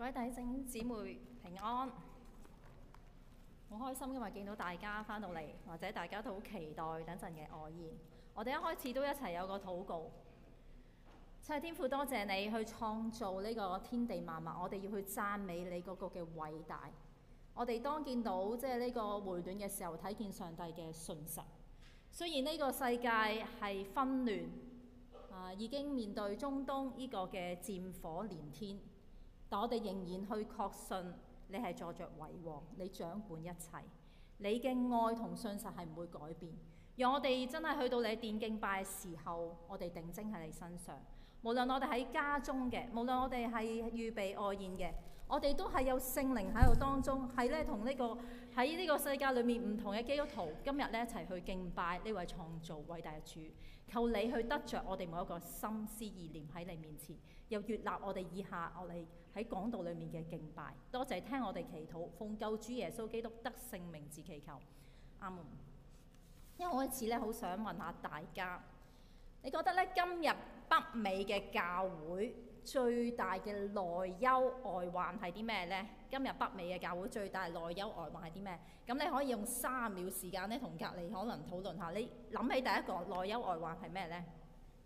各位弟兄姊妹平安，好開心因為見到大家翻到嚟，或者大家都好期待等陣嘅愛宴。我哋一開始都一齊有個禱告，親愛天父，多謝你去創造呢個天地萬物，我哋要去讚美你嗰個嘅偉大。我哋當見到呢個回暖嘅時候，睇見上帝嘅信實。雖然呢個世界係紛亂，已經面對中東呢個嘅戰火連天，但我哋仍然去確信你係坐着為王，你掌管一切，你嘅愛同信實係唔會改變。讓我哋真係去到你殿敬拜嘅時候，我哋定睛喺你身上。無論我哋喺家中嘅，無論我哋係預備愛宴嘅，我哋都係有聖靈喺度當中，係咧同呢個喺呢個世界裏面唔同嘅基督徒，今日咧一齊去敬拜呢位創造偉大嘅主。求你去得着我哋每一個心思意念喺你面前，又悅納我哋以下我哋喺講道裏面嘅敬拜。多謝聽我哋祈禱，奉救主耶穌基督得勝名字祈求，阿門。一開始咧，好想問下大家，你覺得咧今日北美嘅教會最大嘅內憂外患係啲咩呢？今日北美嘅教會最大內憂外患係啲咩？咁你可以用3秒時間咧，同隔離可能討論下。你諗起第一個內憂外患係咩呢？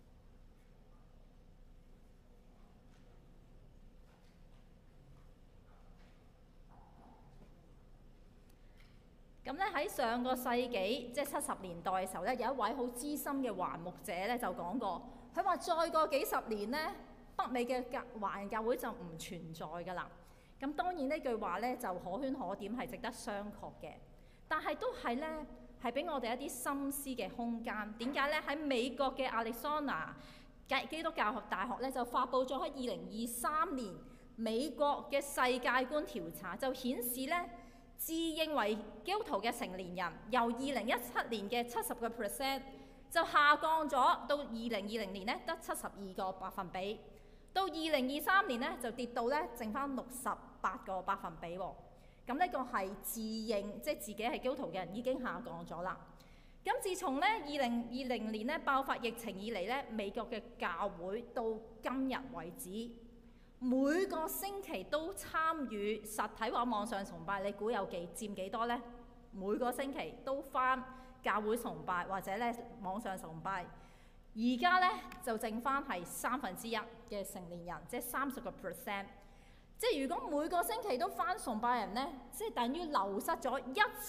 咁咧喺上個世紀，即係70年代嘅時候咧，有一位好資深嘅華牧者咧就講過，佢話再過幾十年咧，北美嘅華人教會就唔存在㗎啦。咁當然呢句話咧就可圈可點，係值得商榷嘅。但係都係咧係俾我哋一啲深思嘅空間。點解咧？喺美國嘅亞利桑那基督教大學咧就發布咗喺2023年美國嘅世界觀調查，就顯示咧，自認為基督徒嘅成年人由2017年嘅70%就下降咗到2020年咧得72個百分比，到2023年咧就跌到咧剩翻68個百分比喎。咁呢個係自認即係自己係基督徒嘅人已經下降咗啦。咁自從咧2020年咧爆發疫情以嚟咧，美國嘅教會到今日為止，每個星期都參與實體或網上崇拜，你估有佔幾多呢？每個星期都返教會崇拜或者咧網上崇拜，而家咧就剩翻係1/3嘅成年人，即係30%。即係如果每個星期都返崇拜人呢，即係等於流失咗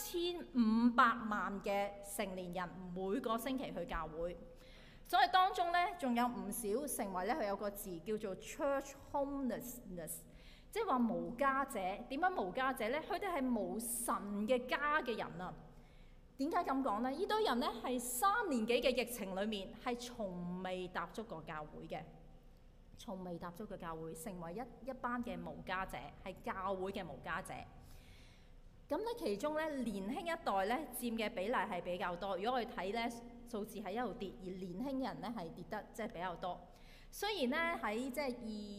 1500萬嘅成年人每個星期去教會。所以當中咧，仲有唔少成為咧，佢有個字叫做 church homelessness， 即係話無家者。點解無家者咧？佢哋係無神嘅家嘅人啊。點解咁講呢？呢堆人咧係3年幾嘅疫情裏面係從未踏足過教會嘅，從未踏足過教會，成為一班嘅無家者，係教會嘅無家者。咁咧，其中咧年輕一代咧佔嘅比例係比較多。如果我哋睇咧數字係一路跌，而年輕人咧係跌得即係比較多。雖然咧喺即係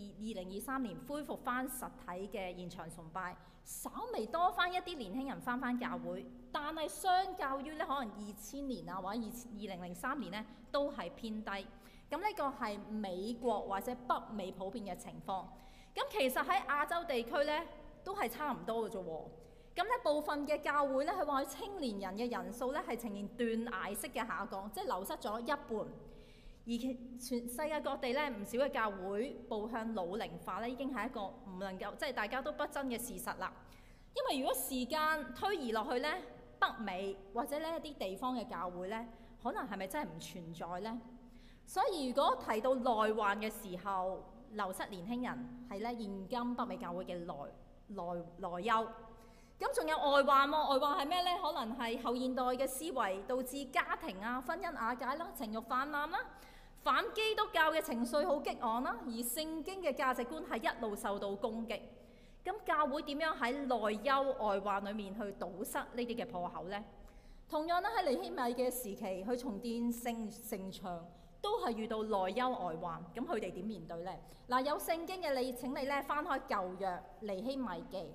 2023年恢復翻實體嘅現場崇拜，稍微多翻一啲年輕人翻教會，但係相較於咧可能2000年啊或者2003年咧都係偏低。咁呢個係美國或者北美普遍嘅情況。咁其實喺亞洲地區咧都係差唔多嘅啫喎。咁咧部分嘅教會咧，佢話佢青年人嘅人數咧係呈現斷崖式嘅下降，即係流失咗一半。而全世界各地咧唔少嘅教會步向老齡化咧，已經係一個唔能夠即係大家都不爭嘅事實啦。因為如果時間推移落去咧，北美或者呢一啲地方嘅教會咧，可能係咪真係唔存在呢？所以如果提到內患嘅時候，流失年輕人係咧現今北美教會嘅內憂。咁仲有外患喎，外患係咩呢？可能係後現代嘅思維導致家庭啊、婚姻瓦解啦、情慾泛濫啦、反基督教嘅情緒好激昂啦，而聖經嘅價值觀係一路受到攻擊。咁教會點樣喺內憂外患裡面去堵塞呢啲嘅破口呢？同樣咧喺尼希米嘅時期，去重建城牆都係遇到內憂外患。咁佢哋點面對呢？嗱，有聖經嘅你，請你咧翻開舊約尼希米記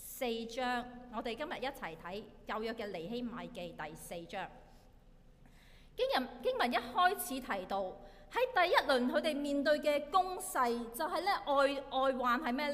4章，我哋今日一齊睇舊約嘅尼希米記第4章。經文一開始提到喺第一輪佢哋面對嘅攻勢就係咧外患係咩呢？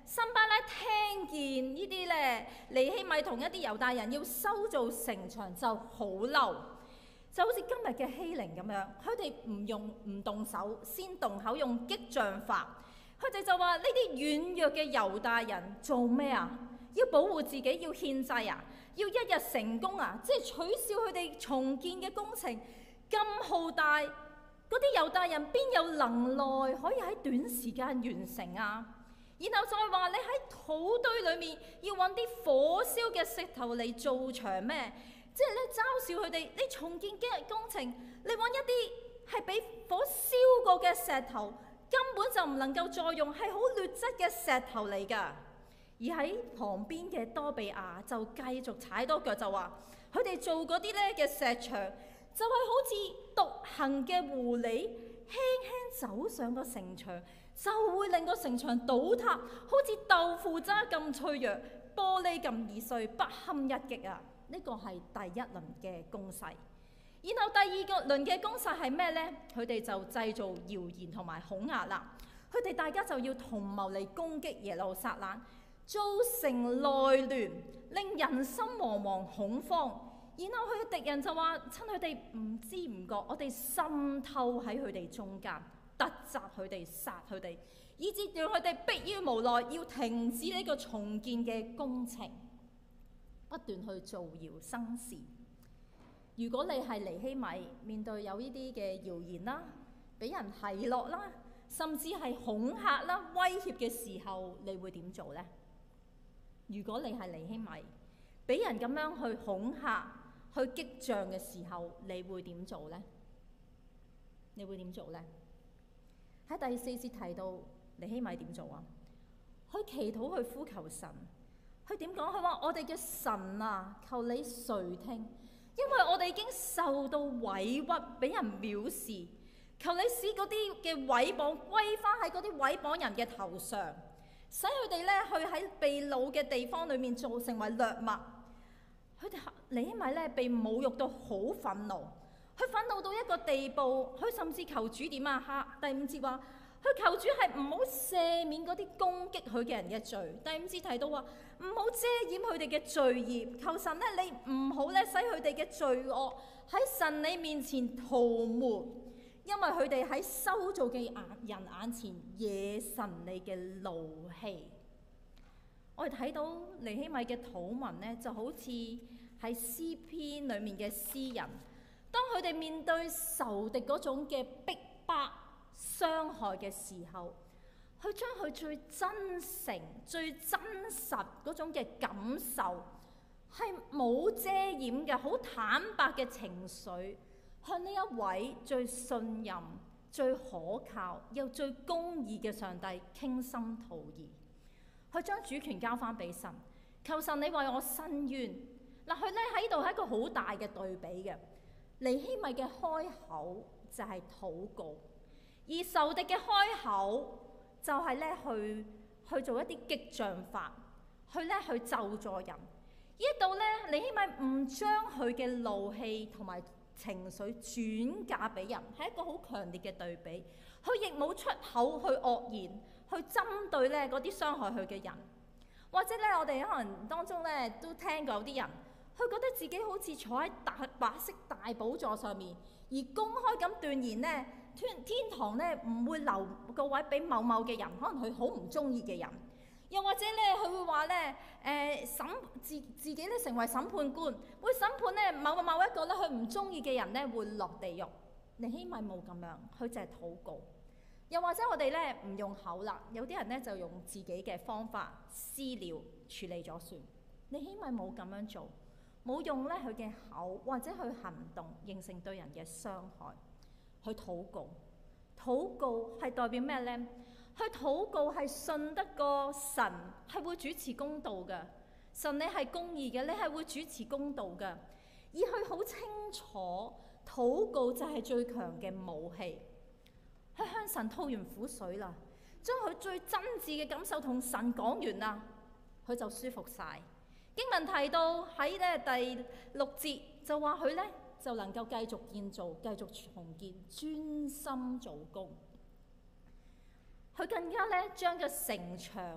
參巴拉聽見呢啲咧尼希米同一啲猶大人要修造城牆就好嬲，就好似今日嘅欺凌咁樣。佢哋唔動手，先動口，用激將法。佢哋就話呢啲軟弱嘅猶大人做咩啊？要保護自己，要獻祭啊？要一日成功啊？即係取笑佢哋重建嘅工程咁浩大，嗰啲猶大人邊有能耐可以喺短時間完成啊？然後再話你喺土堆裏面要揾啲火燒嘅石頭嚟做牆咩？即係咧嘲笑佢哋，你重建嘅工程，你揾一啲係俾火燒過嘅石頭，根本就唔能夠再用，係好劣質嘅石頭嚟㗎。而喺旁邊嘅多比亞就繼續踩多腳，就話佢哋做嗰啲咧嘅石牆，就係好似獨行嘅狐狸輕輕走上個城牆，就會令個城牆倒塌，好似豆腐渣咁脆弱，玻璃咁易碎，不堪一擊啊！呢個係第一輪嘅攻勢。然後第二個輪嘅攻勢係咩呢？佢哋就製造謠言同埋恐嚇啦。佢哋大家就要同謀嚟攻擊耶路撒冷，造成內亂，令人心惶惶恐慌。然後佢嘅敵人就話：趁佢哋唔知唔覺，我哋滲透喺佢哋中間，突襲佢哋，殺佢哋，以致讓佢哋迫於無奈要停止呢個重建嘅工程，不斷去造謠生事。如果你係尼希米，面對有呢啲嘅謠言啦，俾人奚落啦，甚至係恐嚇啦、威脅嘅時候，你會點做呢？如果你係尼希米，俾人咁樣去恐嚇、去激將嘅時候，你會點做呢？你會點做呢？喺第4節提到尼希米點做啊？去祈禱，去呼求神。佢點講？佢話：我哋嘅神啊，求你垂聽，因為我哋已經受到委屈，俾人藐視。求你使嗰啲嘅毀謗歸翻喺嗰啲毀謗人嘅頭上，使佢哋咧去喺被擄嘅地方裏面做成為掠物。佢哋尼希米咧被侮辱到好憤怒，佢憤怒到一個地步，佢甚至求主點啊？第5節話，佢求主係唔好赦免嗰啲攻擊佢嘅人嘅罪。第5節提到話，唔好遮掩佢哋嘅罪孽，求神咧你唔好咧使佢哋嘅罪惡喺神你面前塗抹，因為佢哋喺修造嘅人眼前惹神你嘅怒氣。我哋睇到尼希米嘅禱文呢，就好似喺詩篇裏面嘅詩人，當佢哋面對仇敵嗰種嘅逼迫、傷害嘅時候，佢將佢最真誠、最真實嗰種嘅感受，係冇遮掩嘅、好坦白嘅情緒，向呢一位最信任、最可靠又最公義嘅上帝傾心吐意。佢將主權交翻俾神，求神你為我伸冤。嗱，佢咧喺度係一個好大嘅對比嘅。尼希米嘅開口就係禱告，而仇敵嘅開口就係咧去做一啲激將法，去咒詛人。呢度咧，尼希米唔將佢嘅怒氣同埋情緒轉嫁俾人，係一個好強烈嘅對比。佢亦冇出口去惡言，去針對咧嗰啲傷害佢嘅人，或者咧我哋可能當中咧都聽過有啲人，佢覺得自己好似坐喺白色大寶座上面，而公開咁斷言咧天堂咧唔會留個位俾某某嘅人，可能佢好唔中意嘅人，又或者咧佢會話咧自己咧成為審判官，會審判咧某一個咧佢唔中意嘅人咧會落地獄。尼希米冇咁樣，佢就係禱告。又或者我哋咧唔用口啦，有啲人咧就用自己嘅方法私了處理咗算。尼希米冇咁樣做，冇用咧佢嘅口或者去行動形成對人嘅傷害，去禱告。禱告係代表咩咧？去禱告係信得過神係會主持公道嘅，神你係公義嘅，你係會主持公道嘅，而佢好清楚禱告就係最強嘅武器。佢向神吐完苦水啦，將佢最真摯嘅感受同神講完啦，佢就舒服晒。經文提到喺第6節就話佢咧就能夠繼續建造、繼續重建，專心做工。佢更加咧將個城牆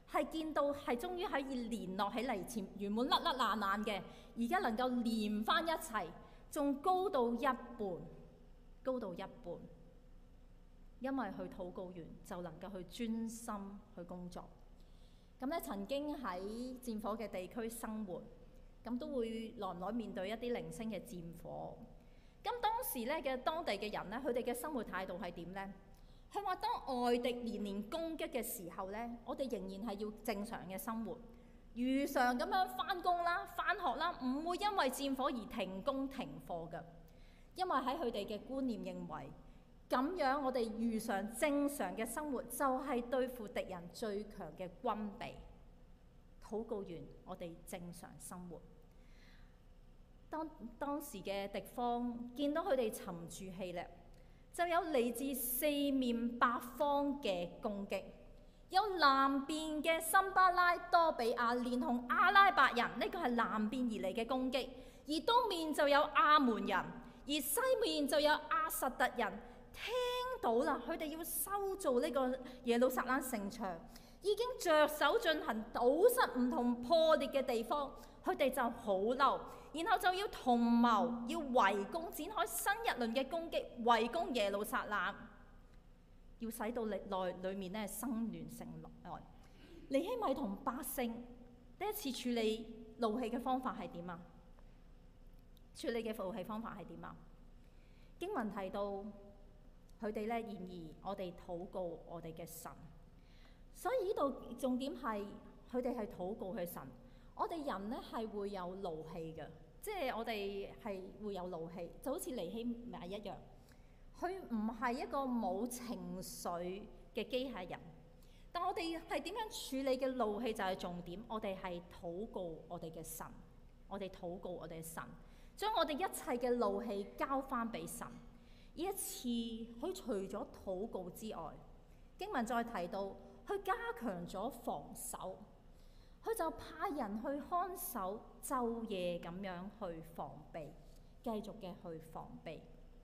係見到係終於可以連絡起嚟，前原本甩甩爛爛嘅，而家能夠連翻一齊，仲高到一半，高到一半。因為去禱告完就能夠去專心去工作。咁咧曾經喺戰火嘅地區生活，咁都會耐唔耐面對一啲零星嘅戰火。咁當時咧嘅當地嘅人咧，佢哋嘅生活態度係點呢？佢話當外敵連連攻擊嘅時候咧，我哋仍然係要正常嘅生活，如常咁樣翻工啦、翻學啦，唔會因為戰火而停工停課㗎。因為喺佢哋嘅觀念認為，咁樣我哋如常正常嘅生活就係對付敵人最強嘅軍備。禱告完，我哋正常生活。當時嘅敵方見到佢哋沉住氣力，就有嚟自四面八方嘅攻擊。有南邊嘅參巴拉、多比亞連同阿拉伯人，呢個係南邊而嚟嘅攻擊；而東面就有亞門人，而西面就有亞實突人。聽到啦，佢哋要修造呢個耶路撒冷城牆，已經着手進行堵塞唔同破裂嘅地方，佢哋就好嬲，然後就要同謀要圍攻，展開新一輪嘅攻擊，圍攻耶路撒冷，要使到裏面咧生亂成災。尼希米同百姓第一次處理怒氣嘅方法係點啊？處理嘅怒氣方法係點啊？經文提到。佢哋咧，然而我哋禱告我哋嘅神，所以呢度重點係佢哋係禱告佢神。我哋人咧係會有怒氣嘅，即係我哋係會有怒氣，就好似尼希米一樣。佢唔係一個冇情緒嘅機械人，但我哋係點樣處理嘅怒氣就係重點。我哋係禱告我哋嘅神，我哋禱告我哋嘅神，將我哋一切嘅怒氣交翻俾神。呢一次，佢除咗禱告之外，經文再提到，佢加強咗防守，佢就派人去看守，晝夜咁樣去防備，繼續嘅去防備。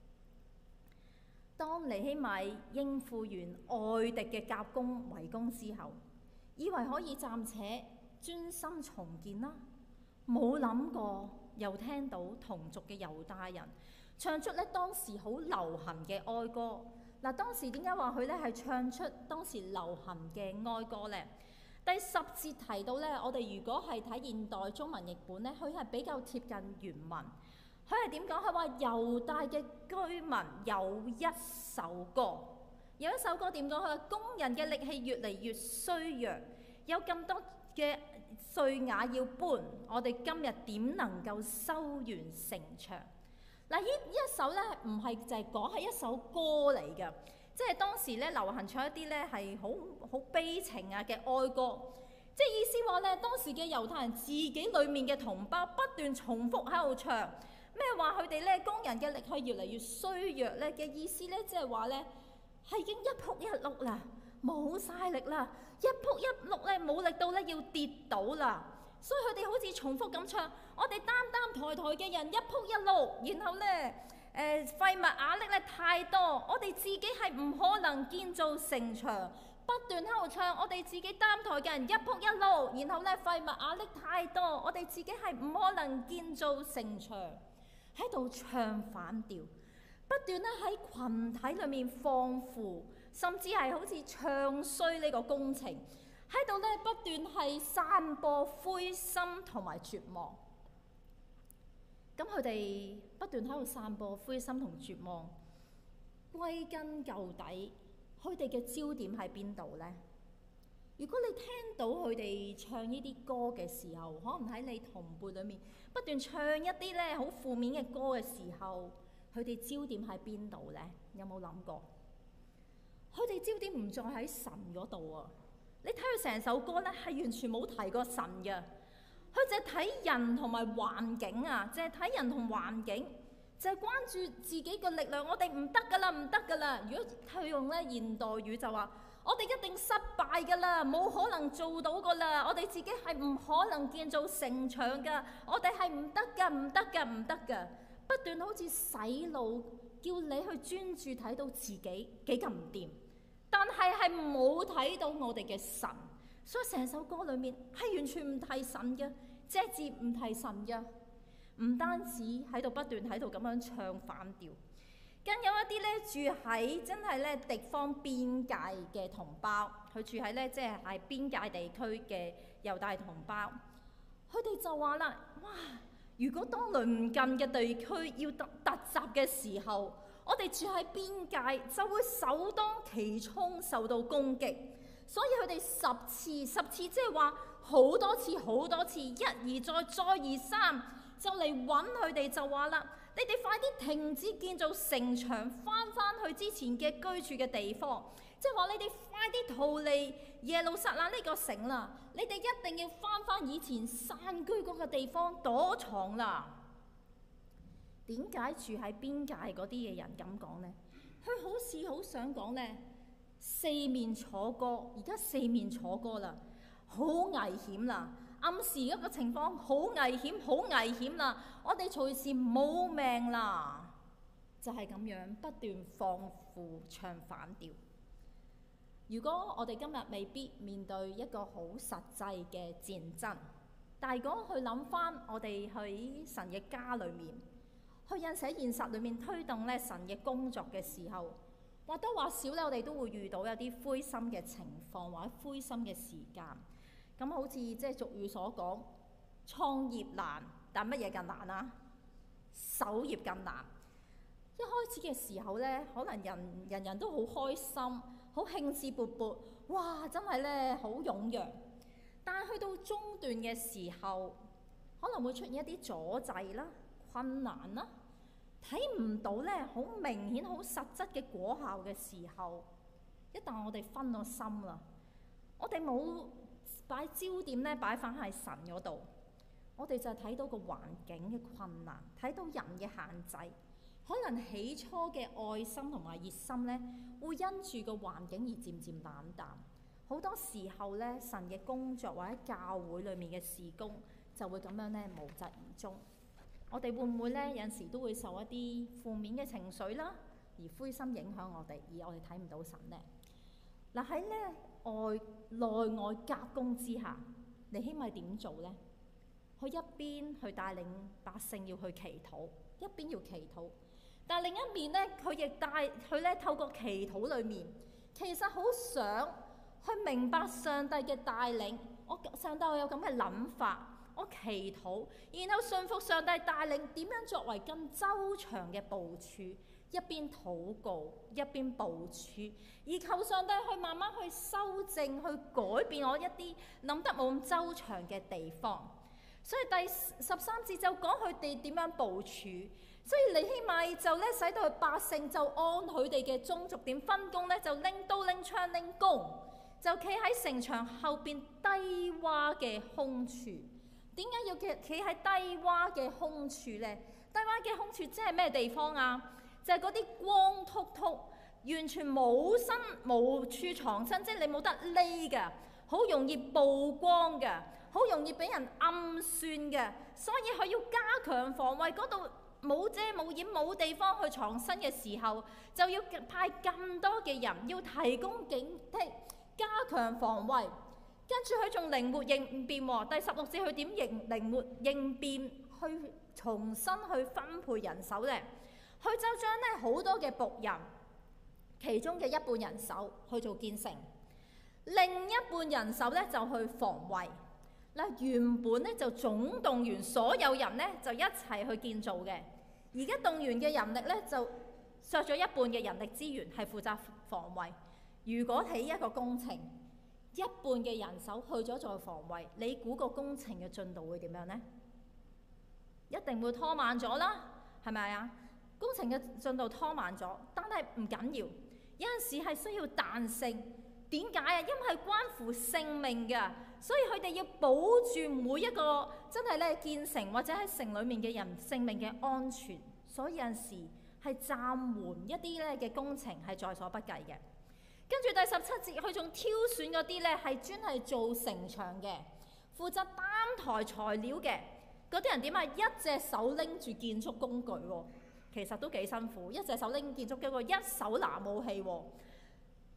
當尼希米應付完外敵嘅夾攻圍攻之後，以為可以暫且專心重建啦，冇諗過又聽到同族嘅猶大人唱出咧當時好流行嘅哀歌。嗱，當時點解話佢咧係唱出當時流行嘅哀歌呢？第10節提到咧，我哋如果係睇現代中文譯本咧，佢係比較貼近原文。佢係點講？佢話猶大嘅居民有一首歌，有一首歌點講？佢話工人嘅力氣越嚟越衰弱，有咁多嘅碎瓦要搬，我哋今日點能夠修完城牆？嗱，呢一首咧唔係就係講係一首歌嚟嘅，即係當時咧流行唱一啲咧係好悲情啊嘅哀歌，即係意思話咧當時嘅猶太人自己裡面嘅同胞不斷重複喺度唱咩話佢哋咧工人嘅力氣越嚟越衰弱咧嘅意思咧，即係話咧係已經一仆一碌啦，冇晒力啦，一仆一碌咧冇力到咧要跌倒啦。所以佢哋好似重複咁唱，我哋擔擔抬抬嘅人一仆一碌，然後咧廢物瓦礫咧太多，我哋自己係唔可能建造城牆，不斷喺度唱，我哋自己擔抬嘅人一仆一碌，然後咧廢物瓦礫太多，我哋自己係唔可能建造城牆，喺度唱反調，不斷咧喺群體裏面放負，甚至係好似唱衰呢個工程。喺度咧不斷係散播灰心同埋絕望，咁佢哋不斷喺度散播灰心同絕望，歸根究底，佢哋嘅焦點喺邊度呢？如果你聽到佢哋唱呢啲歌嘅時候，可能喺你同輩裏面不斷唱一啲咧好負面嘅歌嘅時候，佢哋焦點喺邊度呢？有冇諗過？佢哋焦點唔再喺神嗰度啊！你睇佢成首歌咧，係完全冇提過神嘅，佢淨係睇人同埋環境啊，淨係睇人同環境，就係關注自己嘅力量。我哋唔得噶啦，唔得噶啦！如果佢用咧現代語就話，我哋一定失敗噶啦，冇可能做到噶啦，我哋自己係唔可能建造城牆噶，我哋係唔得噶，唔得噶，唔得噶，不斷好似洗腦，叫你去專注睇到自己幾咁唔掂。但係冇睇到我哋嘅神， 所以成首歌裏面係完全唔提神嘅，隻字唔提神嘅，唔單止喺度不斷喺度咁樣唱反調，更有一啲咧住喺真係咧敵方邊界嘅同胞，佢住喺咧即係邊界地區嘅猶大同胞，佢哋就話啦：哇！如果當鄰近嘅地區要突襲嘅時候，我哋住喺邊界就會首當其衝受到攻擊。所以佢哋十次即係話好多次，一而再而三就嚟揾佢哋，就話啦：你哋快啲停止建造城牆，翻去之前嘅居住嘅地方，即係話你哋快啲逃離耶路撒冷呢個城啦！你哋一定要翻以前散居嗰個地方躲藏啦。點解住喺邊界嗰啲嘅人咁講呢？佢好似好想講呢：四面楚歌，而家四面楚歌啦，好危險啦！暗示一個情況好危險啦！我哋隨時冇命啦！就係咁樣不斷放負唱反調。如果我哋今日未必面對一個好實際嘅戰爭，但係如果去諗翻我哋喺神嘅家裏面，去印寫現實裏面推動咧神嘅工作嘅時候，或多或少咧，我哋都會遇到有啲灰心嘅情況或者灰心嘅時間。咁好似即係俗語所講，創業難，但乜嘢更難啊？守業更難。一開始嘅時候咧，可能人人都好開心，好興致勃勃，哇！真係咧好踴躍。但係去到中段嘅時候，可能會出現一啲阻滯啦、困難啦，睇唔到咧好明顯、好實質嘅果效嘅時候，一旦我哋分咗心啦，我哋冇擺焦點咧擺返喺神嗰度，我哋就睇到個環境嘅困難，睇到人嘅限制，可能起初嘅愛心同埋熱心咧，會因住個環境而漸漸冷淡。好多時候咧，神嘅工作或者教會裡面嘅事工就會咁樣咧無疾而終。我哋會唔會咧有陣時都會受一啲負面嘅情緒啦，而灰心影響我哋，而我哋睇唔到神呢？嗱，喺咧內外夾攻之下，尼希米點做呢？佢一邊去帶領百姓要去祈禱，一邊要祈禱，但係另一面咧，佢咧透過祈禱裡面，其實好想去明白上帝嘅帶領。上帝我有咁嘅諗法。我祈禱，然後信服上帝帶領，點樣作為更周詳嘅部署，一邊禱告一邊部署，而求上帝去慢慢去修正、去改變我一啲諗得冇咁周詳嘅地方。所以第13節就講佢哋點樣部署。所以尼希米就咧使到佢百姓就按佢哋嘅宗族點分工咧，就拎刀拎槍拎弓，就企喺城牆後邊低窪嘅空處。點解要企喺低窪嘅空處呢？低窪嘅空處即係咩地方啊？就係嗰啲光禿禿，完全冇身無處藏身，即係你冇得匿嘅，好容易曝光嘅，好容易俾人暗算嘅。所以佢要加強防衛，嗰度冇遮冇掩冇地方去藏身嘅時候，就要派更多嘅人要提供警惕，加強防衛。跟住佢仲靈活應變喎，第16節佢點靈活應變去重新去分配人手呢？佢就將咧好多嘅僕人，其中嘅一半人手去做建城，另一半人手咧就去防衛。嗱，原本咧就總動員所有人咧就一齊去建造嘅，而家動員嘅人力咧就削咗一半嘅人力資源係負責防衛。如果起一個工程，一半嘅人手去咗再防衛，你估個工程嘅進度會點樣呢？一定會拖慢咗啦，係咪啊？工程嘅進度拖慢咗，但係唔緊要，有陣時係需要彈性。點解啊？因為係關乎性命㗎，所以佢哋要保住每一個真係咧建成或者喺城裡面嘅人性命嘅安全，所以有陣時係暫緩一啲咧嘅工程係在所不計嘅。跟住第17節，佢仲挑選嗰啲咧係專係做城牆嘅，負責擔抬材料嘅嗰啲人點啊？一隻手拎住建築工具喎，其實都幾辛苦。一隻手拎建築工具，一手拿武器喎。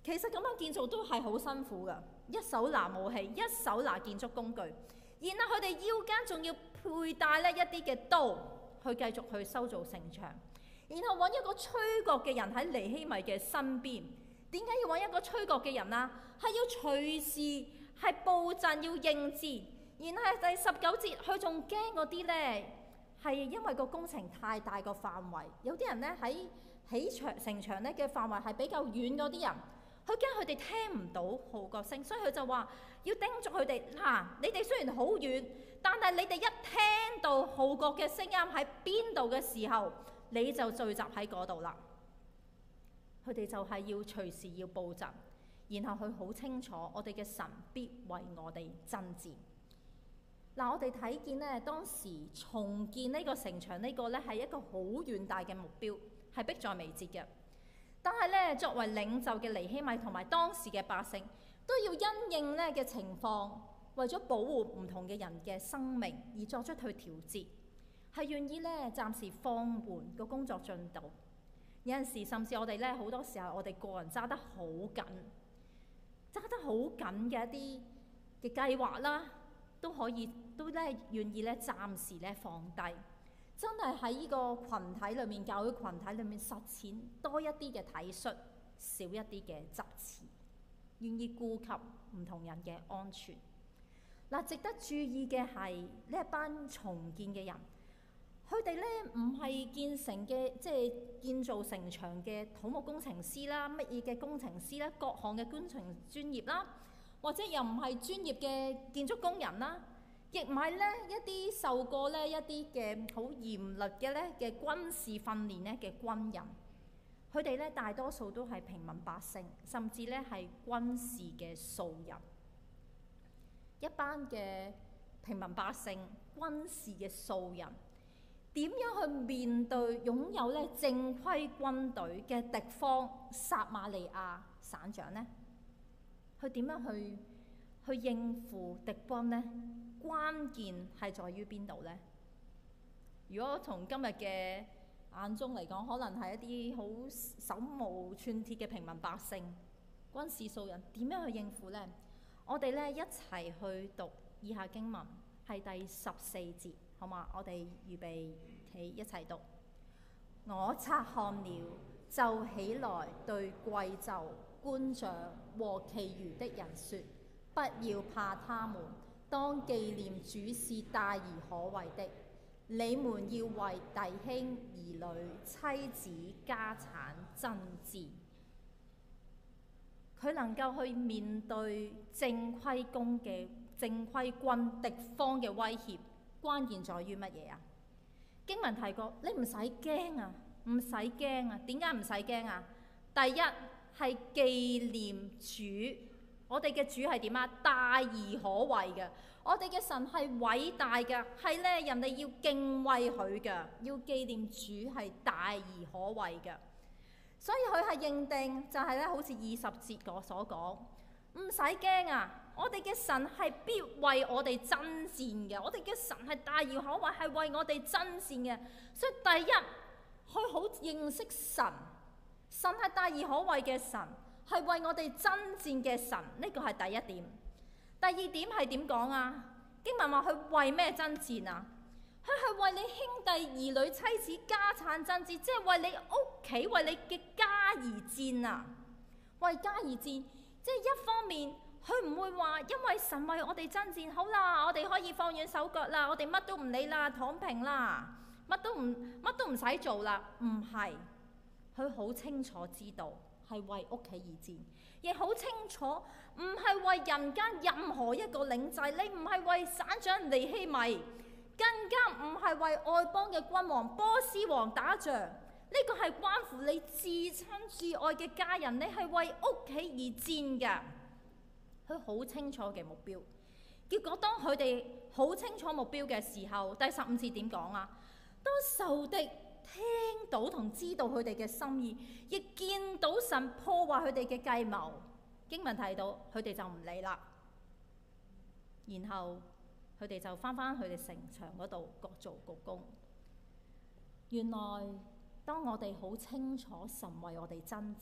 其實咁樣建造都係好辛苦㗎，一手拿武器，一手拿建築工具，然後佢哋腰間仲要佩戴呢一啲嘅刀去繼續去修造城牆，然後揾一個吹角嘅人喺尼希米嘅身邊。點解要揾一個吹角嘅人啊？係要隨時係佈陣要應戰。然後係第19節，佢仲驚嗰啲呢，係因為個工程太大個範圍，有啲人呢喺起城牆呢嘅範圍係比較遠嗰啲人，佢驚佢哋聽唔到號角聲，所以佢就話要叮囑佢哋嗱，你哋雖然好遠，但係你哋一聽到號角嘅聲音喺邊度嘅時候，你就聚集喺嗰度啦。佢哋就係要隨時要佈陣，然後佢好清楚我哋嘅神必為我哋爭戰。嗱，我哋睇見呢，當時重建呢個城牆呢個呢係一個好遠大嘅目標，係迫在眉睫嘅。但係呢，作為領袖嘅尼希米同埋當時嘅百姓，都要因應呢嘅情況，為咗保護唔同嘅人嘅生命而作出去調節，係願意呢暫時放緩個工作進度。有陣時甚至我哋呢，好多時候我哋個人揸得好緊嘅一啲嘅計劃啦，都咧願意咧暫時咧放低，真係喺呢個群體裏面，教會群體裏面實踐多一啲嘅體恤，少一啲嘅執持，願意顧及唔同人嘅安全。嗱，值得注意嘅係呢一班重建嘅人，佢哋咧唔係建造城牆嘅土木工程師啦，乜嘢嘅工程師啦，各項嘅工程專業啦，或者又唔係專業嘅建築工人啦，亦唔係咧一啲受過咧一啲嘅好嚴厲嘅咧嘅軍事訓練咧嘅軍人。佢哋咧大多數都係平民百姓，甚至咧係軍事嘅素人。一班嘅平民百姓、軍事嘅素人，點樣去面對擁有咧正規軍隊嘅敵方撒瑪利亞省長呢？佢點樣去應付敵軍呢？關鍵係在於邊度呢？如果從今日嘅眼中嚟講，可能係一啲好手無寸鐵嘅平民百姓、軍事素人，點樣去應付呢？我哋咧一齊去讀以下經文，係第14節，好嘛？我哋預備起一齊讀。我察看了，就起來對貴胄、官長和其餘的人說：不要怕他們，當紀念主是大而可畏的。你們要為弟兄、兒女、妻子、家產爭戰。佢能夠去面對正規軍敵方嘅威脅，關鍵在於乜嘢啊？經文提過，你唔使驚啊，唔使驚啊。點解唔使驚啊？第一係紀念主，我哋嘅主係點啊？大而可畏嘅，我哋嘅神係偉大嘅，係咧人哋要敬畏佢嘅，要紀念主係大而可畏嘅。所以佢係認定就係咧，好似20節我所講，唔使驚啊！我哋嘅神係必為我哋爭戰嘅，我哋嘅神係大而可畏，係為我哋爭戰嘅。所以第一，佢好認識神，神係大而可畏嘅神，係為我哋爭戰嘅神，呢個係第一點。第二點係點講啊？經文話佢為咩爭戰啊？佢係為你兄弟、兒女、妻子、家產爭戰，即係為你屋企、為你嘅家而戰啊！為家而戰，即係一方面，佢唔會話因為神為我哋爭戰，好啦，我哋可以放軟手腳啦，我哋乜都唔理啦，躺平啦，乜都唔使做啦。唔係，佢好清楚知道係為屋企而戰，亦好清楚唔係為人間任何一個領袖，你唔係為省長尼希米。更加唔係為外邦嘅君王波斯王打仗，呢個係關乎你至親至愛嘅家人，你係為屋企而戰嘅。佢好清楚嘅目標，結果當佢哋好清楚目標嘅時候，第15節點講啊？當仇敵聽到同知道佢哋嘅心意，亦見到神破壞佢哋嘅計謀，經文提到佢哋就唔理啦，然後佢哋就翻佢哋城牆嗰度各做各工。原來當我哋好清楚神為我哋爭戰，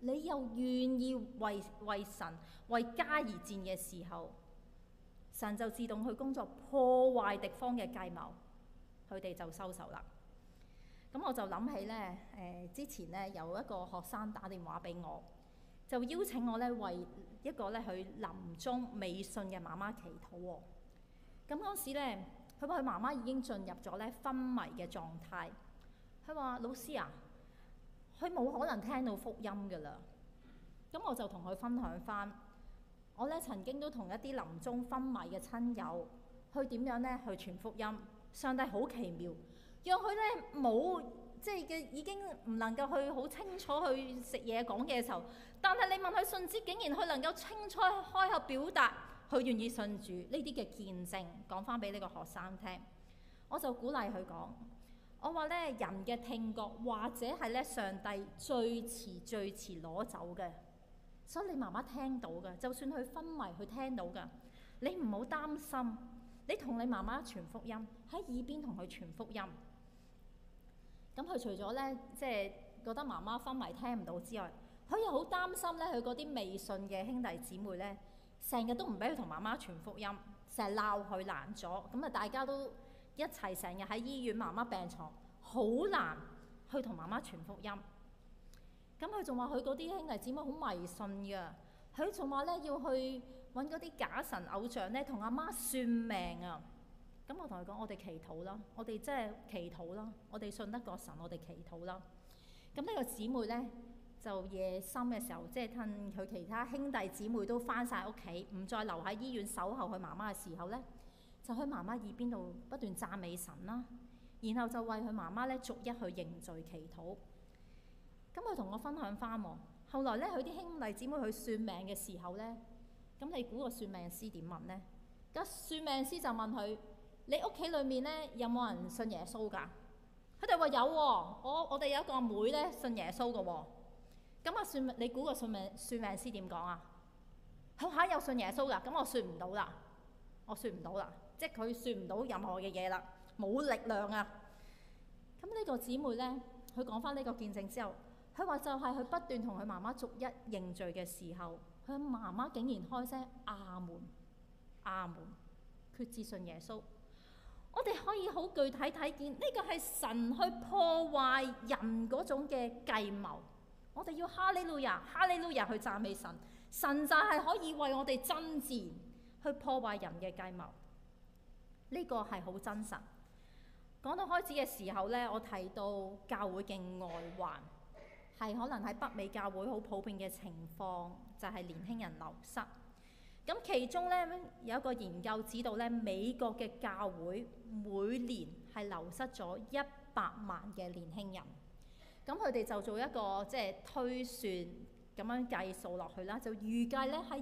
你又願意為神為家而戰嘅時候，神就自動去工作破壞敵方嘅計謀，佢哋就收手啦。咁我就諗起呢，之前呢有一個學生打電話俾我，就邀請我呢為一個呢佢臨終未信嘅媽媽祈禱喎。咁嗰時呢，佢話佢媽媽已經進入咗呢昏迷嘅狀態。佢話：老師啊，佢冇可能聽到福音㗎啦。咁我就同佢分享返，我呢曾經都同一啲臨終昏迷嘅親友去點樣呢去傳福音。上帝好奇妙，讓佢呢冇即係嘅已經唔能夠去好清楚去食嘢講嘢嘅時候，但係你問佢信主，竟然佢能夠清楚開口表達，佢願意信主呢啲嘅見證，講返俾呢個學生聽。我就鼓勵佢講，我話呢人嘅聽覺或者係呢上帝最遲攞走嘅，所以你媽媽聽到嘅，就算佢昏迷，佢聽到嘅，你唔好擔心。你同你媽媽傳福音，喺耳邊同佢傳福音。咁佢除咗呢，即係覺得媽媽昏迷聽唔到之外，佢又好擔心呢，佢嗰啲未信嘅兄弟姊妹呢，成日都唔俾佢同媽媽傳福音，成日鬧佢難咗。咁啊，大家都一齊成日喺醫院媽媽病床，好難去同媽媽傳福音。咁佢仲話佢嗰啲兄弟姊妹好迷信㗎，佢仲話呢要去揾嗰啲假神偶像呢，同阿媽算命啊！咁我同佢講：我哋祈禱啦，我哋即係祈禱啦，我哋信得過神，我哋祈禱啦。咁呢個姊妹呢，就夜深嘅時候，即係趁佢其他兄弟姊妹都返晒屋企，唔再留喺醫院守候佢媽媽嘅時候呢，就喺媽媽耳邊度不斷讚美神啦，然後就為佢媽媽呢逐一去認罪祈禱。咁佢同我分享返喎，後來呢，佢啲兄弟姊妹去算命嘅時候呢。咁你估個算命師點問呢？個算命師就問佢：你屋企裏面呢，有冇人信耶穌㗎？佢哋話有喎，我哋有一個阿妹呢，信耶穌㗎喎。咁啊你估個算命師點講啊？佢嚇有信耶穌㗎，咁我算唔到啦，即係佢算唔到任何嘅嘢啦，冇力量啊！咁呢個姊妹呢，佢講返呢個見證之後，佢話就係佢不斷同佢媽媽逐一認罪嘅時候。佢媽媽竟然開聲阿門，阿門，決志信耶穌。我哋可以好具體睇見呢個係神去破壞人嗰種嘅計謀。我哋要哈利路亞，哈利路亞去讚美神。神就係可以為我哋爭戰，去破壞人嘅計謀。呢個係好真實。講到開始嘅時候呢，我提到教會嘅外患。係可能喺北美教會好普遍嘅情況，就係年輕人流失。咁其中呢，有一個研究指導呢，美國嘅教會每年係流失咗100萬嘅年輕人。咁佢哋就做一個即係推算咁樣計數落去啦，就預計呢喺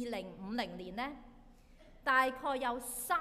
2050年呢，大概有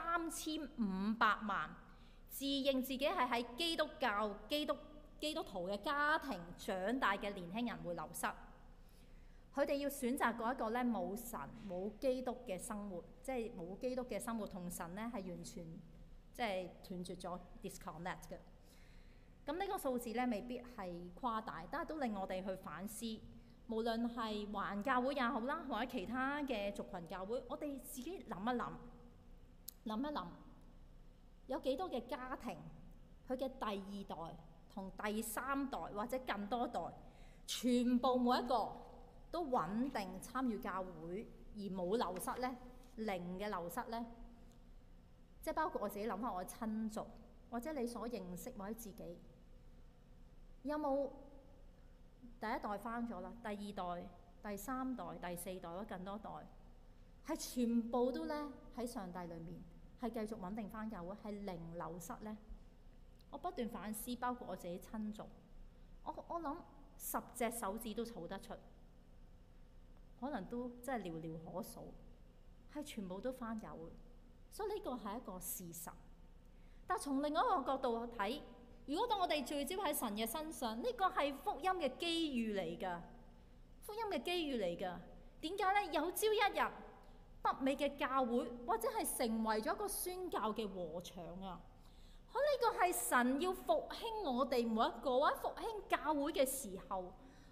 3500萬自認自己係喺基督徒嘅家庭長大嘅年輕人會流失，佢哋要選擇過一個咧冇神冇基督嘅生活，即係冇基督嘅生活同神咧係完全即係斷絕咗 disconnect 嘅。咁呢個數字咧未必係誇大，但係都令我哋去反思，無論係華人教會也好啦，或者其他嘅族群教會，我哋自己諗一諗，有幾多嘅家庭佢嘅第二代同第三代或者更多代，全部每一個都穩定參與教會而冇流失呢？零嘅流失呢？即係包括我自己諗翻我嘅親族，或者你所認識或者自己，有冇第一代翻咗啦？第二代、第三代、第四代或者更多代，係全部都呢喺上帝裏面係繼續穩定翻教會，係零流失呢？我不斷反思，包括我自己親族，我諗10隻手指都數得出，可能都真係寥寥可數，係全部都返教會，所以呢個係一個事實。但從另外一個角度睇，如果當我哋聚焦喺神嘅身上，呢個係福音嘅機遇嚟㗎，福音嘅機遇嚟㗎。點解呢？有朝一日，北美嘅教會或者係成為咗一個宣教嘅禾場啊！呢個係神要復興我哋每一個，或者復興教會嘅時候，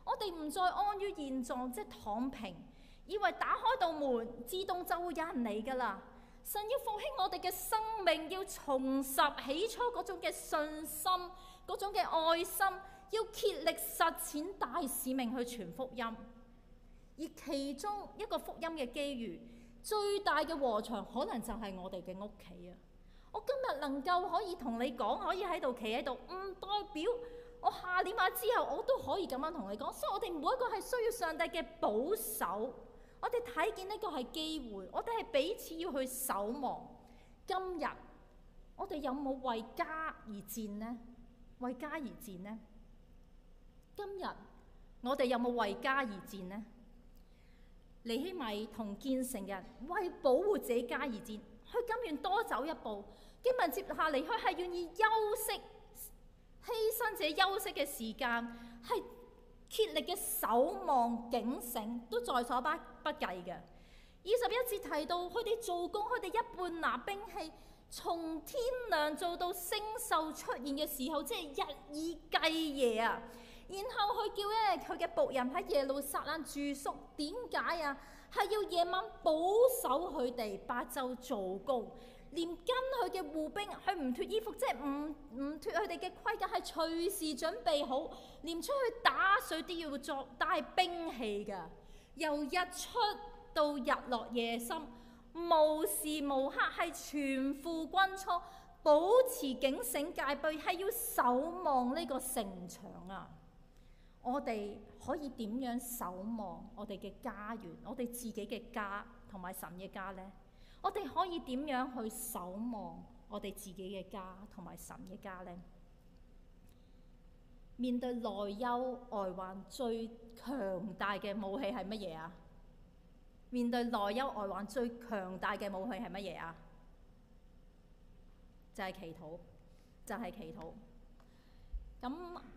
我哋唔再安於現狀，即係躺平，以為打開道門自動就會有人嚟㗎啦。神要復興我哋嘅生命，要重拾起初嗰種嘅信心，嗰種嘅愛心，要竭力實踐大使命去傳福音。而其中一個福音嘅機遇，最大嘅禾場可能就係我哋嘅屋企啊！我今日能夠可以同你講，可以喺度企喺度，唔代表我下年或之後我都可以咁樣同你講。所以我哋每一個係需要上帝嘅保守。我哋睇見呢個係機會，我哋係彼此要去守望。今日我哋有冇為家而戰呢？為家而戰呢？今日我哋有冇為家而戰呢？尼希米同建城人為保護自己家而戰，佢甘願多走一步。經文接下嚟，佢係願意休息、犧牲自己休息嘅時間，係竭力嘅守望警醒，都在所不計嘅。21節提到佢哋做工，佢哋一半拿兵器，從天亮做到星宿出現嘅時候，即係日以繼夜啊！然後佢叫佢嘅僕人喺耶路撒冷住宿，點解啊？係要夜晚保守佢哋，白晝做工，連跟佢嘅護兵，佢唔脫衣服，即係唔脫佢哋嘅盔甲，係隨時準備好，連出去打水都要作帶兵器㗎。由日出到日落夜深，無時無刻係全副軍裝，保持警醒戒備，係要守望呢個城牆啊！我哋可以點樣守望我哋嘅家園，我哋自己嘅家同埋神嘅家呢？我哋可以點樣去守望我哋自己嘅家同埋神嘅家呢？面對內憂外患，最強大嘅武器係乜嘢啊？面對內憂外患，最強大嘅武器係乜嘢啊？就係祈禱，就係祈禱。咁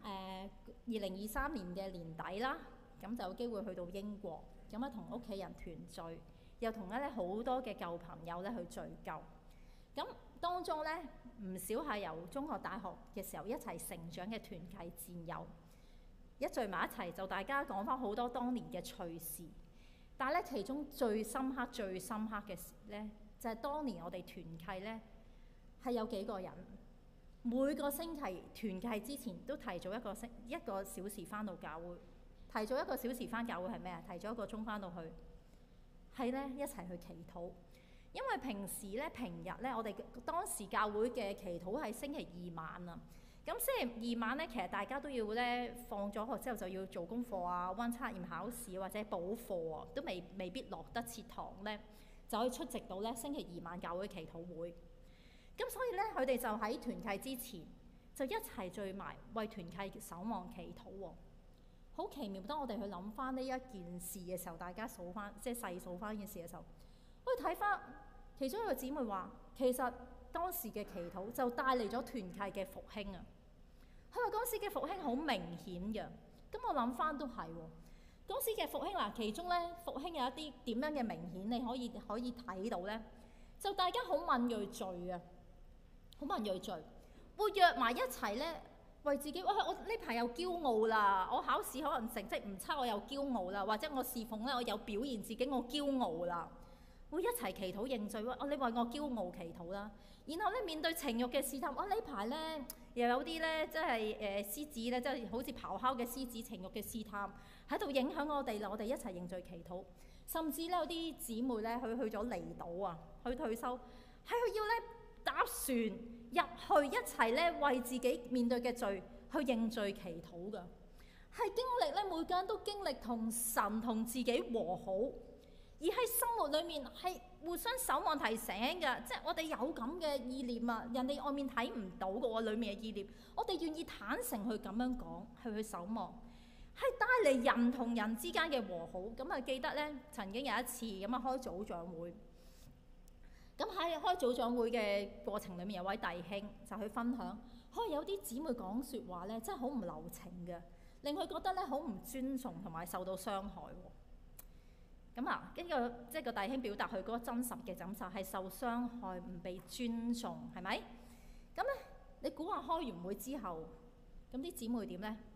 2023年嘅年底啦，咁就有機會去到英國，咁啊同屋企人團聚，又同咧好多嘅舊朋友咧去聚舊。咁當中咧唔少係由中學、大學嘅時候一齊成長嘅團契戰友，一聚埋一齊就大家講翻好多當年嘅趣事。但係咧其中最深刻嘅事咧，就係當年我哋團契咧係有幾個人。每個星期團契之前都提早一個小時翻到教會，提早1個小時翻教會係咩啊？提早1個鐘翻到去，係咧一齊去祈禱。因為平日咧，我哋當時教會嘅祈禱係星期二晚啊。咁星期二晚咧，其實大家都要咧放咗學之後就要做功課啊、溫測驗考試或者補課啊，都未必落得切堂咧，就可以出席到咧星期二晚教會祈禱會。咁所以咧，佢哋就喺團契之前就一齊聚埋為團契守望祈禱喎。好奇妙！當我哋去諗翻呢一件事嘅時候，大家數翻即係細數翻呢件事嘅時候，我哋睇翻其中一個姊妹話，其實當時嘅祈禱就帶嚟咗團契嘅復興啊。佢話嗰時嘅復興好明顯嘅。咁我諗翻都係喎。嗰時嘅復興嗱，其中咧復興有一啲點樣嘅明顯，你可以睇到咧，就大家好敏鋭罪啊！好敏鋭罪，會約埋一齊咧，為自己我呢排又驕傲啦，我考試可能成績唔差，我又驕傲啦，或者我侍奉咧，我有表現自己，我驕傲啦，會一齊祈禱認罪喎。你為我驕傲祈禱啦。然後咧面對情慾嘅試探，呢排咧又有啲咧即係獅子咧，即係好似咆哮嘅獅子情慾嘅試探喺度影響我哋啦。我哋一齊認罪祈禱，甚至咧有啲姊妹咧去咗離島啊，去退休，係佢要咧搭船入去一齊咧為自己面對嘅罪去認罪祈禱㗎，係經歷咧每個人都經歷同神同自己和好，而喺生活裡面係互相守望提醒㗎，即係我哋有咁嘅意念啊，人哋外面睇唔到嘅喎，裡面嘅意念，我哋願意坦誠去咁樣講，去守望，係帶嚟人同人之間嘅和好。咁啊記得咧，曾經有一次咁啊開組長會。咁喺開組長會嘅過程裏面，有位弟兄就去分享，可能有啲姊妹講説話咧，真係好唔留情嘅，令佢覺得咧好唔尊重同埋受到傷害喎。咁啊，跟住即係個弟兄表達佢嗰個真實嘅感受係受傷害、唔被尊重，係咪？咁咧，你估下開完會之後，咁啲姊妹點咧？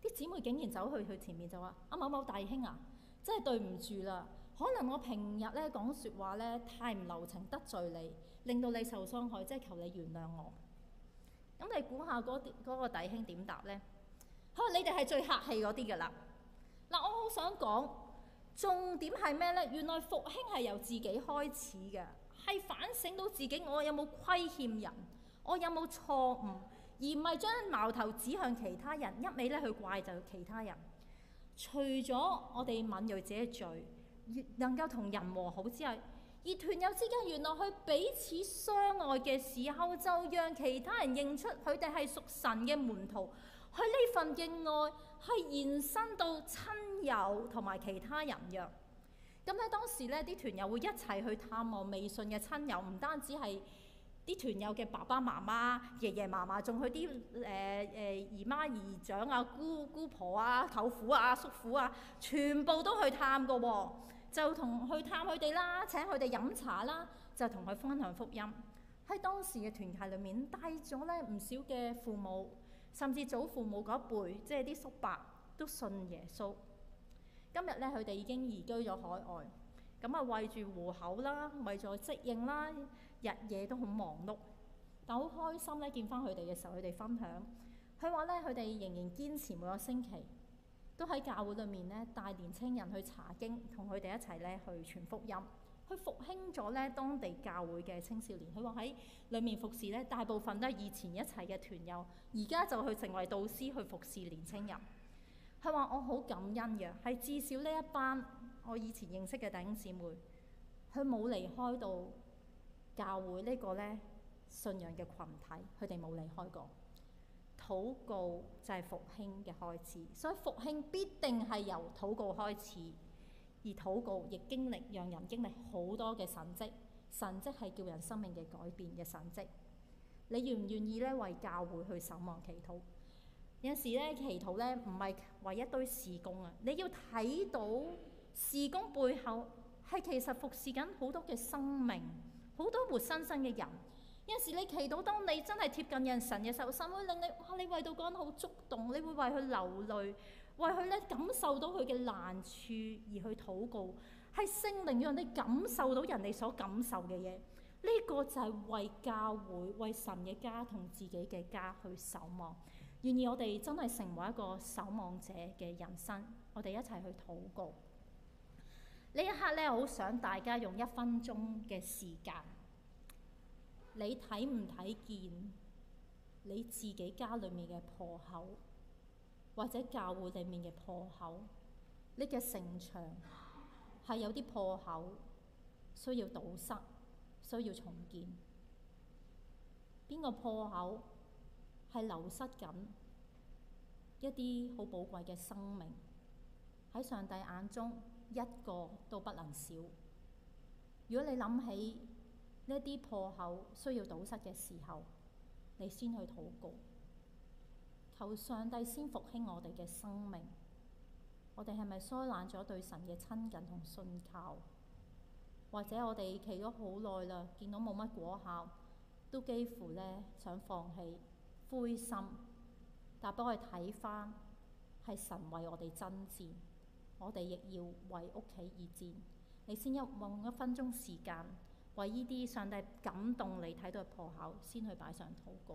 啲姊妹竟然走去佢前面就話：某某大兄啊，真係對唔住啦，可能我平日咧講説話咧太唔留情，得罪你，令到你受傷害，即係求你原諒我。咁你估下嗰個弟兄點答呢？佢話：你哋係最客氣嗰啲㗎啦。嗱，我好想講重點係咩呢？原來復興係由自己開始嘅，係反省到自己我有冇虧欠人，我有冇錯誤，而唔係將矛頭指向其他人，一味咧去怪就其他人。除咗我哋敏鋭自己嘅罪，能夠同人和好之外，而團友之間原來去彼此相愛嘅時候，就讓其他人認出佢哋係屬神嘅門徒。佢呢份嘅愛係延伸到親友同埋其他人嘅。咁咧當時咧啲團友會一齊去探望未信嘅親友，唔單止係啲團友嘅爸爸媽媽、爺爺嫲嫲，仲去啲姨媽姨丈啊、姑婆啊、舅父啊、叔父啊，全部都去探過喎。就同去探佢哋啦，請佢哋飲茶啦，就同佢分享福音。喺當時嘅團契裏面，帶咗咧唔少嘅父母，甚至祖父母嗰一輩，即係啲叔伯都信耶穌。今日咧，佢哋已經移居咗海外，咁啊為住糊口啦，為咗適應啦，日夜都好忙碌。但好開心咧，見翻佢哋嘅時候，佢哋分享，佢話咧，佢哋仍然堅持每個星期都喺教會裏面咧帶年青人去查經，同佢哋一齊咧去傳福音，去復興咗咧當地教會嘅青少年。佢話喺裏面服侍咧，大部分都係以前一齊嘅團友，而家就去成為導師去服侍年青人。佢話我好感恩嘅，係至少呢一班我以前認識嘅弟兄姊妹，佢冇離開到教會呢個咧信仰嘅群體，佢哋冇離開過。禱告就係復興嘅開始，所以復興必定係由禱告開始，而禱告亦讓人經歷好多嘅神蹟。神蹟係叫人生命嘅改變嘅神蹟。你願唔願意咧為教會去守望祈禱？有時咧祈禱咧唔係為一堆事工啊，你要睇到事工背後係其實服侍緊好多嘅生命，好多活生生嘅人。有時你祈禱，當你真係貼近人神嘅時候，神會令你你為到嗰人好觸動，你會為佢流淚，為佢咧感受到佢嘅難處而去禱告，係聖靈讓你感受到人哋所感受嘅嘢。呢個就係為教會、為神嘅家同自己嘅家去守望。願意我哋真係成為一個守望者嘅人生，我哋一齊去禱告。呢一刻咧，我好想大家用1分鐘嘅時間。你睇唔睇見你自己家裏面嘅破口，或者教會裏面嘅破口？你嘅城牆係有啲破口，需要堵塞，需要重建。邊個破口係流失緊一啲好寶貴嘅生命？喺上帝眼中，一個都不能少。如果你諗起呢啲破口需要堵塞嘅時候，你先去禱告，求上帝先復興我哋嘅生命。我哋係咪疏懶咗對神嘅親近同信靠？或者我哋祈咗好耐啦，見到冇乜果效，都幾乎咧想放棄、灰心。但俾我哋睇翻，係神為我哋爭戰，我哋亦要為屋企而戰。你先用1分鐘時間，為呢啲上帝感動你睇到嘅破口，先去擺上禱告。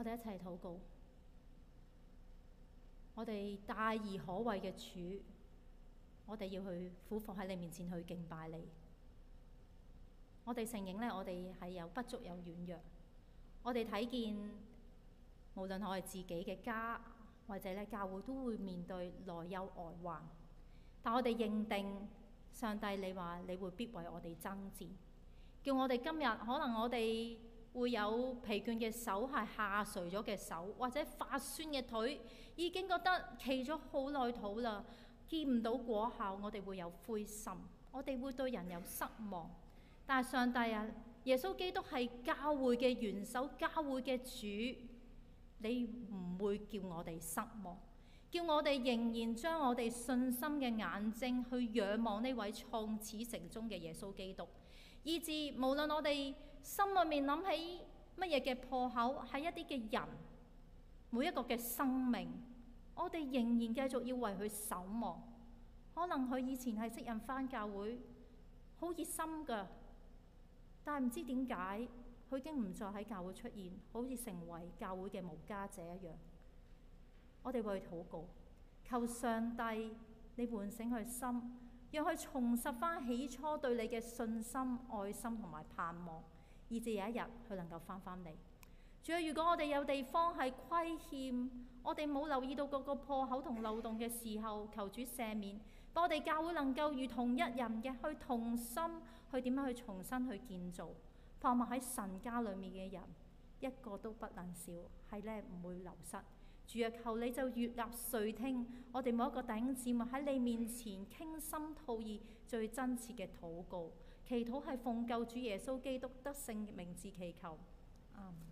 我哋一齊禱告。我哋大而可畏嘅主，我哋要去俯伏喺你面前去敬拜你。我哋承認呢，我哋係有不足有軟弱。我哋睇見無論我哋自己嘅家或者咧教會都會面對內憂外患，但我哋認定上帝，你話你會必為我哋爭戰，叫我哋今日可能我哋會有疲倦嘅手，係下垂咗嘅手，或者發酸嘅腿，已經覺得企咗好耐肚啦，見唔到果效，我哋會有灰心，我哋會對人有失望。但係上帝啊，耶穌基督係教會嘅元首，教會嘅主，你唔會叫我哋失望，叫我哋仍然將我哋信心嘅眼睛去仰望呢位創始成終嘅耶穌基督，以致無論我哋心裏面諗起乜嘢嘅破口，係一啲嘅人，每一個嘅生命，我哋仍然繼續要為佢守望。可能佢以前係識人返教會，好熱心㗎。但係唔知點解，佢已經唔再喺教會出現，好似成為教會嘅無家者一樣。我哋為佢禱告，求上帝你喚醒佢心，讓佢重拾翻起初對你嘅信心、愛心同埋盼望，以至有一日佢能夠翻返嚟。仲有，如果我哋有地方係虧欠，我哋冇留意到嗰個破口同漏洞嘅時候，求主赦免，幫我哋教會能夠如同一人嘅去同心。去點樣去重新去建造，盼望喺神家裏面嘅人一個都不能少，係呢唔會流失。主啊，求你就悅納垂聽我哋每一個弟兄姊妹喺你面前傾心吐意最真切嘅禱告，祈禱係奉救主耶穌基督得勝名字祈求，阿們。